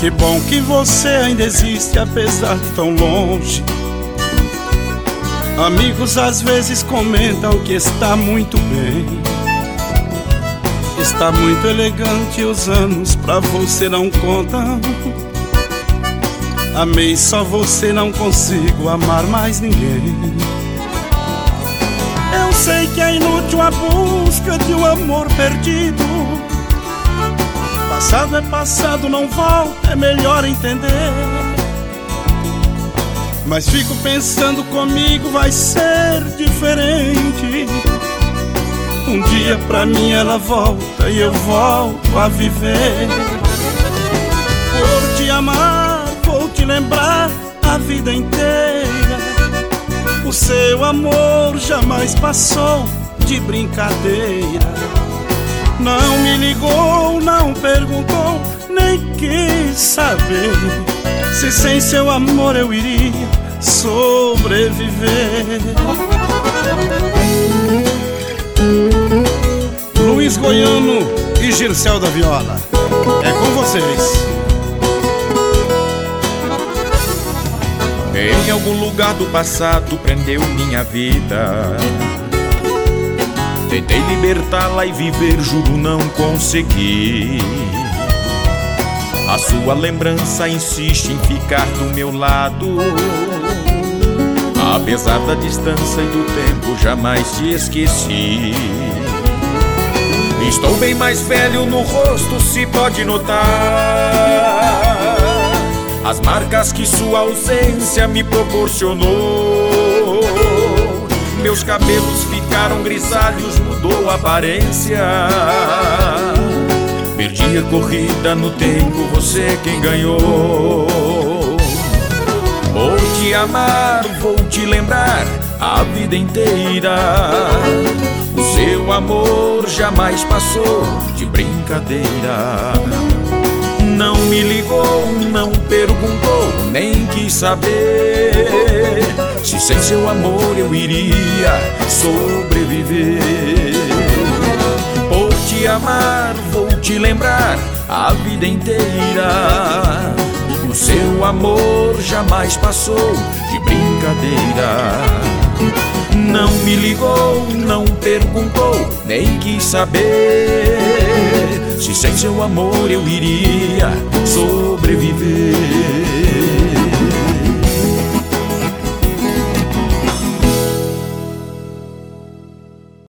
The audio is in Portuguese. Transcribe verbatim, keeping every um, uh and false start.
Que bom que você ainda existe, apesar de tão longe. Amigos às vezes comentam que está muito bem, está muito elegante, os anos pra você não contam. Amei só você, não consigo amar mais ninguém. Eu sei que é inútil a busca de um amor perdido. Passado é passado, não volta, é melhor entender. Mas fico pensando, comigo vai ser diferente. Um dia pra mim ela volta e eu volto a viver. Por te amar, vou te lembrar a vida inteira. O seu amor jamais passou de brincadeira. Não me ligou, não perguntou, nem quis saber se sem seu amor eu iria sobreviver. Luiz Goiano e Gircel da Viola, é com vocês. Em algum lugar do passado prendeu minha vida. Tentei libertá-la e viver, juro não consegui. A sua lembrança insiste em ficar do meu lado. Apesar da distância e do tempo, jamais te esqueci. Estou bem mais velho no rosto, se pode notar as marcas que sua ausência me proporcionou. Meus cabelos ficaram grisalhos, mudou a aparência. Perdi a corrida no tempo, você quem ganhou. Vou te amar, vou te lembrar a vida inteira. O seu amor jamais passou de brincadeira. Não me ligou, não perguntou, nem quis saber se sem seu amor eu iria sobreviver. Por te amar, vou te lembrar a vida inteira. O seu amor jamais passou de brincadeira. Não me ligou, não perguntou, nem quis saber se sem seu amor eu iria sobreviver.